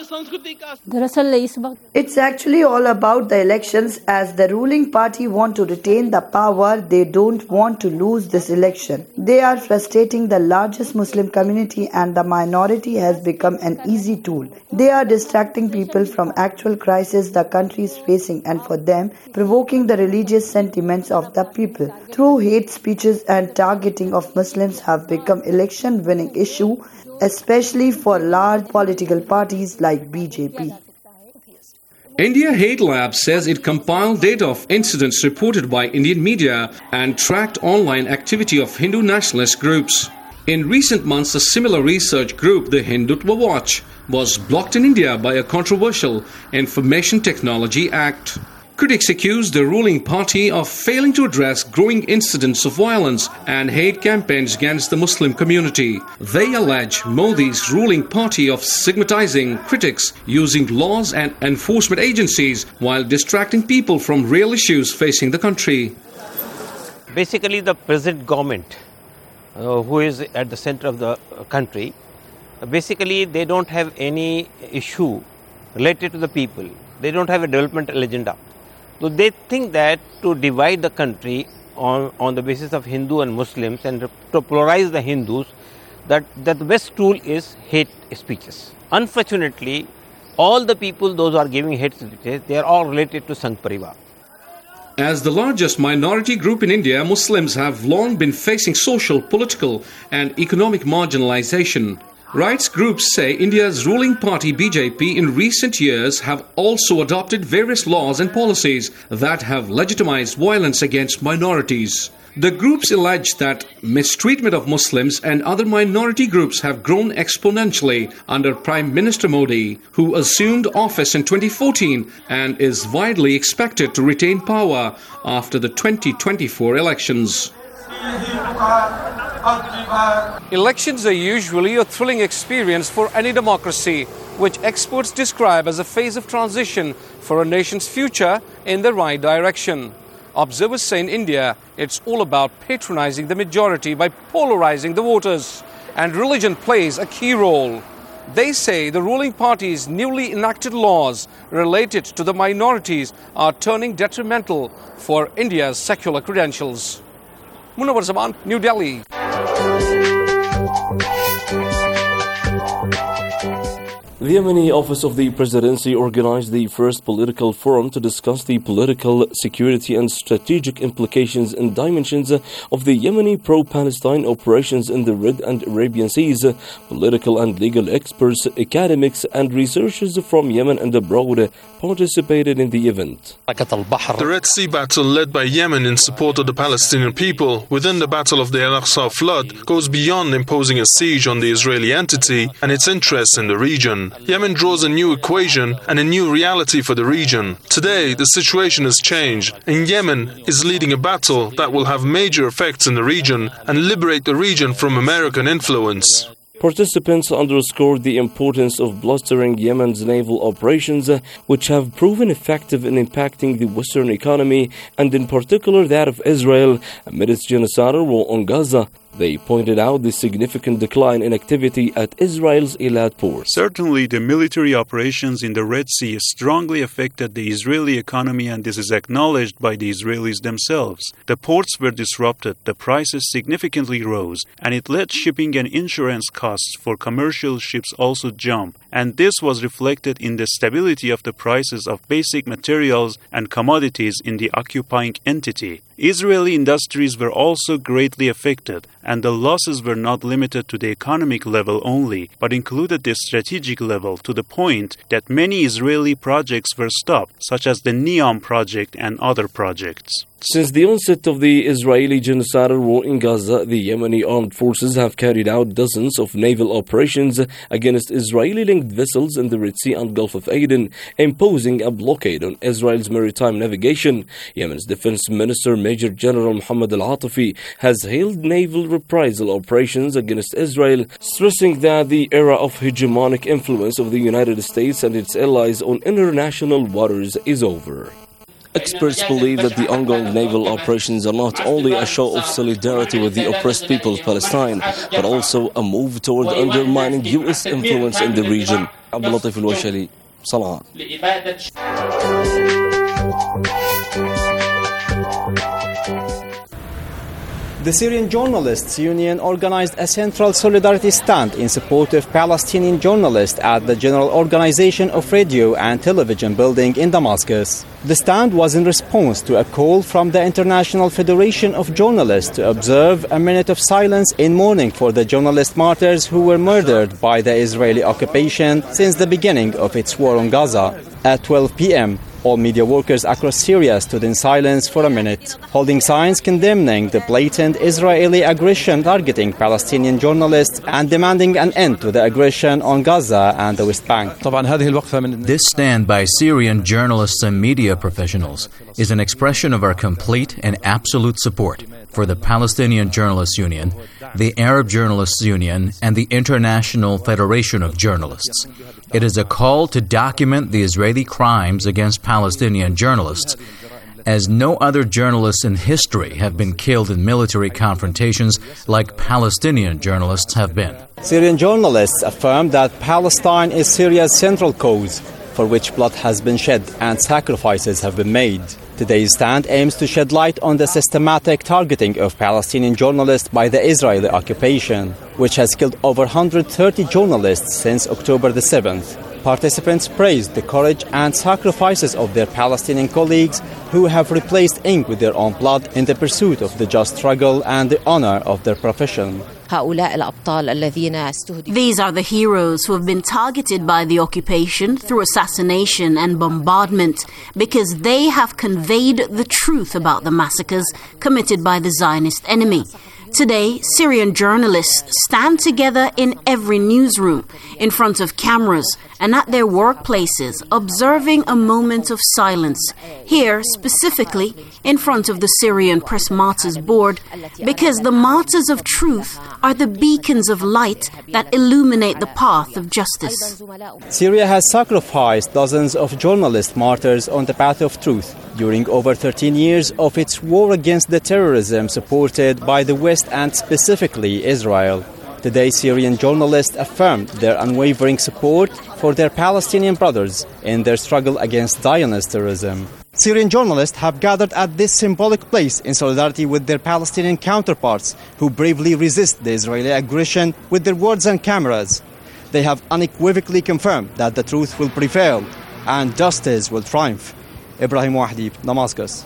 It's actually all about the elections, as the ruling party want to retain the power. They don't want to lose this election. They are frustrating the largest Muslim community, and the minority has become an easy tool. They are distracting people from actual crisis the country is facing, and for them, provoking the religious sentiments of the people. Through hate speeches and targeting of Muslims have become election-winning issue, especially for large political parties like B J P. India Hate Lab says it compiled data of incidents reported by Indian media and tracked online activity of Hindu nationalist groups. In recent months, a similar research group, the Hindutva Watch, was blocked in India by a controversial Information Technology Act. Critics accused the ruling party of failing to address growing incidents of violence and hate campaigns against the Muslim community. They allege Modi's ruling party of stigmatizing critics, using laws and enforcement agencies while distracting people from real issues facing the country. Basically, the present government, uh, who is at the center of the country, uh, basically they don't have any issue related to the people. They don't have a developmental agenda. So they think that to divide the country on, on the basis of Hindu and Muslims and to polarize the Hindus, that, that the best tool is hate speeches. Unfortunately, all the people, those who are giving hate speeches, they are all related to Sangh Parivar. As the largest minority group in India, Muslims have long been facing social, political and economic marginalization. Rights groups say India's ruling party B J P in recent years have also adopted various laws and policies that have legitimized violence against minorities. The groups allege that mistreatment of Muslims and other minority groups have grown exponentially under Prime Minister Modi, who assumed office in twenty fourteen and is widely expected to retain power after the twenty twenty-four elections. Elections are usually a thrilling experience for any democracy, which experts describe as a phase of transition for a nation's future in the right direction. Observers say in India, it's all about patronizing the majority by polarizing the voters, and religion plays a key role. They say the ruling party's newly enacted laws related to the minorities are turning detrimental for India's secular credentials. Munawar Zaman, New Delhi. The Yemeni Office of the Presidency organized the first political forum to discuss the political, security and strategic implications and dimensions of the Yemeni pro-Palestine operations in the Red and Arabian Seas. Political and legal experts, academics and researchers from Yemen and abroad participated in the event. The Red Sea battle led by Yemen in support of the Palestinian people within the Battle of the Al-Aqsa flood goes beyond imposing a siege on the Israeli entity and its interests in the region. Yemen draws a new equation and a new reality for the region. Today, the situation has changed, and Yemen is leading a battle that will have major effects in the region and liberate the region from American influence. Participants underscored the importance of bolstering Yemen's naval operations, uh, which have proven effective in impacting the Western economy, and in particular that of Israel amid its genocidal war on Gaza. They pointed out the significant decline in activity at Israel's Eilat port. Certainly, the military operations in the Red Sea strongly affected the Israeli economy, and this is acknowledged by the Israelis themselves. The ports were disrupted, the prices significantly rose, and it led shipping and insurance costs for commercial ships also jump. And this was reflected in the stability of the prices of basic materials and commodities in the occupying entity. Israeli industries were also greatly affected, and the losses were not limited to the economic level only, but included the strategic level to the point that many Israeli projects were stopped, such as the NEOM project and other projects. Since the onset of the Israeli genocidal war in Gaza, the Yemeni armed forces have carried out dozens of naval operations against Israeli-linked vessels in the Red Sea and Gulf of Aden, imposing a blockade on Israel's maritime navigation. Yemen's Defense Minister Major General Mohammed Al-Atifi has hailed naval reprisal operations against Israel, stressing that the era of hegemonic influence of the United States and its allies on international waters is over. Experts believe that the ongoing naval operations are not only a show of solidarity with the oppressed people of Palestine, but also a move toward undermining U S influence in the region. Abdul Latif Al-Washali, Sana'a. The Syrian Journalists Union organized a central solidarity stand in support of Palestinian journalists at the General Organization of Radio and Television building in Damascus. The stand was in response to a call from the International Federation of Journalists to observe a minute of silence in mourning for the journalist martyrs who were murdered by the Israeli occupation since the beginning of its war on Gaza. At twelve p.m., all media workers across Syria stood in silence for a minute, holding signs condemning the blatant Israeli aggression targeting Palestinian journalists and demanding an end to the aggression on Gaza and the West Bank. This stand by Syrian journalists and media professionals is an expression of our complete and absolute support for the Palestinian Journalists Union, the Arab Journalists Union, and the International Federation of Journalists. It is a call to document the Israeli crimes against Palestinian journalists, as no other journalists in history have been killed in military confrontations like Palestinian journalists have been. Syrian journalists affirm that Palestine is Syria's central cause, for which blood has been shed and sacrifices have been made. Today's stand aims to shed light on the systematic targeting of Palestinian journalists by the Israeli occupation, which has killed over one hundred thirty journalists since October the seventh. Participants praised the courage and sacrifices of their Palestinian colleagues who have replaced ink with their own blood in the pursuit of the just struggle and the honor of their profession. These are the heroes who have been targeted by the occupation through assassination and bombardment because they have conveyed the truth about the massacres committed by the Zionist enemy. Today, Syrian journalists stand together in every newsroom, in front of cameras, and at their workplaces, observing a moment of silence, here specifically in front of the Syrian Press Martyrs Board, because the martyrs of truth are the beacons of light that illuminate the path of justice. Syria has sacrificed dozens of journalist martyrs on the path of truth during over thirteen years of its war against the terrorism supported by the West and specifically Israel. Today, Syrian journalists affirmed their unwavering support for their Palestinian brothers in their struggle against Zionist terrorism. Syrian journalists have gathered at this symbolic place in solidarity with their Palestinian counterparts who bravely resist the Israeli aggression with their words and cameras. They have unequivocally confirmed that the truth will prevail and justice will triumph. Ibrahim Wahdi, Damascus.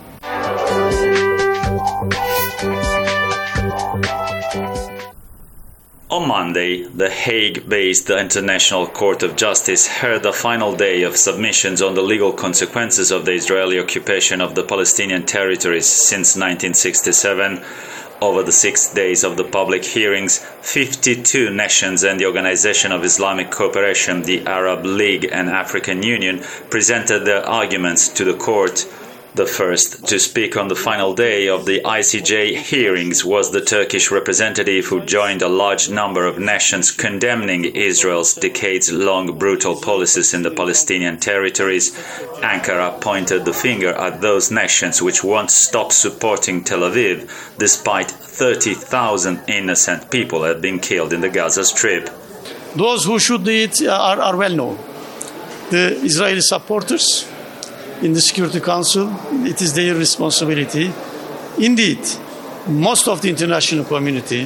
On Monday, the Hague-based International Court of Justice heard the final day of submissions on the legal consequences of the Israeli occupation of the Palestinian territories since nineteen sixty-seven. Over the six days of the public hearings, fifty-two nations and the Organization of Islamic Cooperation, the Arab League and African Union presented their arguments to the court. The first to speak on the final day of the I C J hearings was the Turkish representative who joined a large number of nations condemning Israel's decades-long brutal policies in the Palestinian territories. Ankara pointed the finger at those nations which won't stop supporting Tel Aviv, despite thirty thousand innocent people have been killed in the Gaza Strip. Those who should do it are, are well known. The Israeli supporters in the Security Council, it is their responsibility. Indeed, most of the international community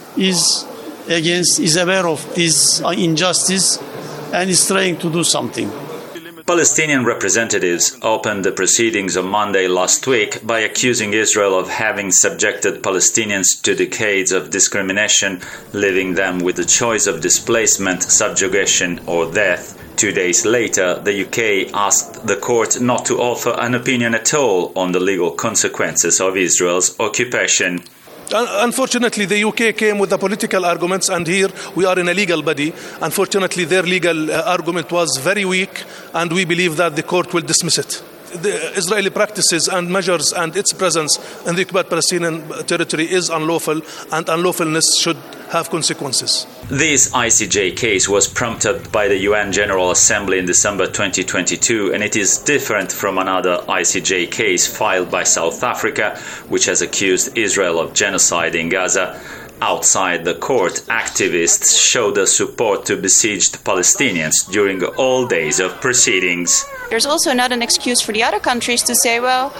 is against, is aware of this injustice and is trying to do something. Palestinian representatives opened the proceedings on Monday last week by accusing Israel of having subjected Palestinians to decades of discrimination, leaving them with the choice of displacement, subjugation, or death. Two days later, the U K asked the court not to offer an opinion at all on the legal consequences of Israel's occupation. Unfortunately, the U K came with the political arguments, and here we are in a legal body. Unfortunately, their legal uh, argument was very weak, and we believe that the court will dismiss it. The Israeli practices and measures and its presence in the occupied Palestinian territory is unlawful, and unlawfulness should have consequences. This I C J case was prompted by the U N General Assembly in December twenty twenty-two, and it is different from another I C J case filed by South Africa, which has accused Israel of genocide in Gaza. Outside the court, activists showed their support to besieged Palestinians during all days of proceedings. There's also not an excuse for the other countries to say, well,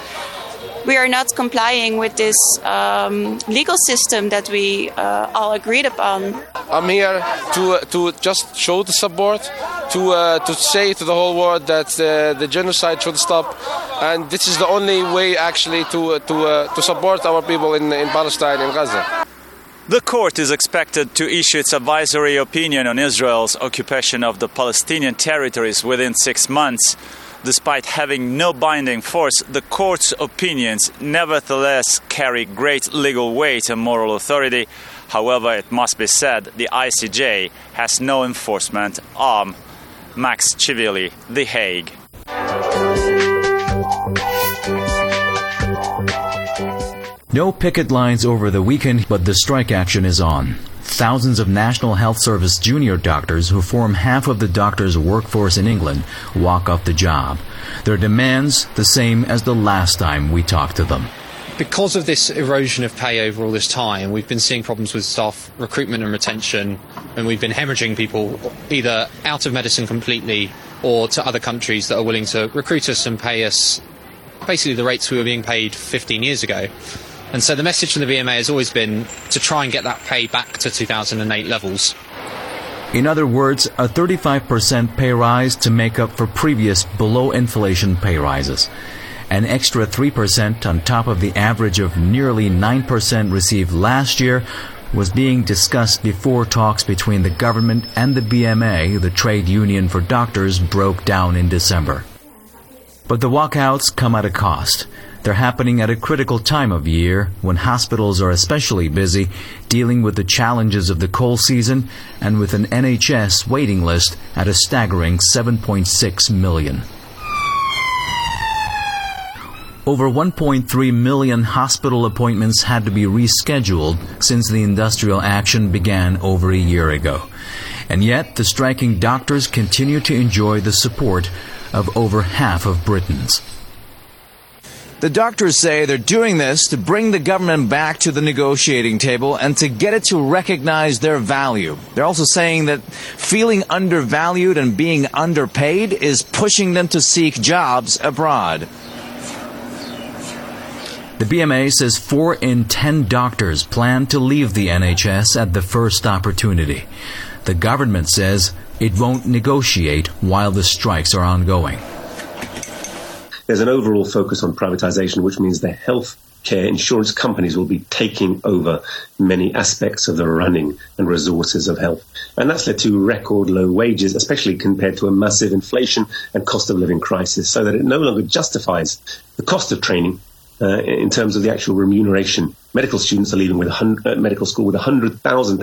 we are not complying with this um, legal system that we uh, all agreed upon. I'm here to uh, to just show the support, to uh, to say to the whole world that uh, the genocide should stop, and this is the only way actually to uh, to uh, to support our people in in Palestine, in Gaza. The court is expected to issue its advisory opinion on Israel's occupation of the Palestinian territories within six months. Despite having no binding force, the court's opinions nevertheless carry great legal weight and moral authority. However, it must be said the I C J has no enforcement arm. Max Chivili, The Hague. No picket lines over the weekend, but the strike action is on. Thousands of National Health Service junior doctors who form half of the doctors' workforce in England walk off the job. Their demands the same as the last time we talked to them. Because of this erosion of pay over all this time, we've been seeing problems with staff recruitment and retention, and we've been hemorrhaging people either out of medicine completely or to other countries that are willing to recruit us and pay us basically the rates we were being paid fifteen years ago. And so the message from the B M A has always been to try and get that pay back to two thousand eight levels. In other words, a thirty-five percent pay rise to make up for previous below-inflation pay rises. An extra three percent on top of the average of nearly nine percent received last year was being discussed before talks between the government and the B M A, the trade union for doctors, broke down in December. But the walkouts come at a cost. They're happening at a critical time of year when hospitals are especially busy dealing with the challenges of the cold season and with an N H S waiting list at a staggering seven point six million. Over one point three million hospital appointments had to be rescheduled since the industrial action began over a year ago. And yet, the striking doctors continue to enjoy the support of over half of Britons. The doctors say they're doing this to bring the government back to the negotiating table and to get it to recognize their value. They're also saying that feeling undervalued and being underpaid is pushing them to seek jobs abroad. The B M A says four in ten doctors plan to leave the N H S at the first opportunity. The government says it won't negotiate while the strikes are ongoing. There's an overall focus on privatization, which means the health care insurance companies will be taking over many aspects of the running and resources of health. And that's led to record low wages, especially compared to a massive inflation and cost of living crisis, so that it no longer justifies the cost of training uh, in terms of the actual remuneration. Medical students are leaving with a hundred, uh, medical school with one hundred thousand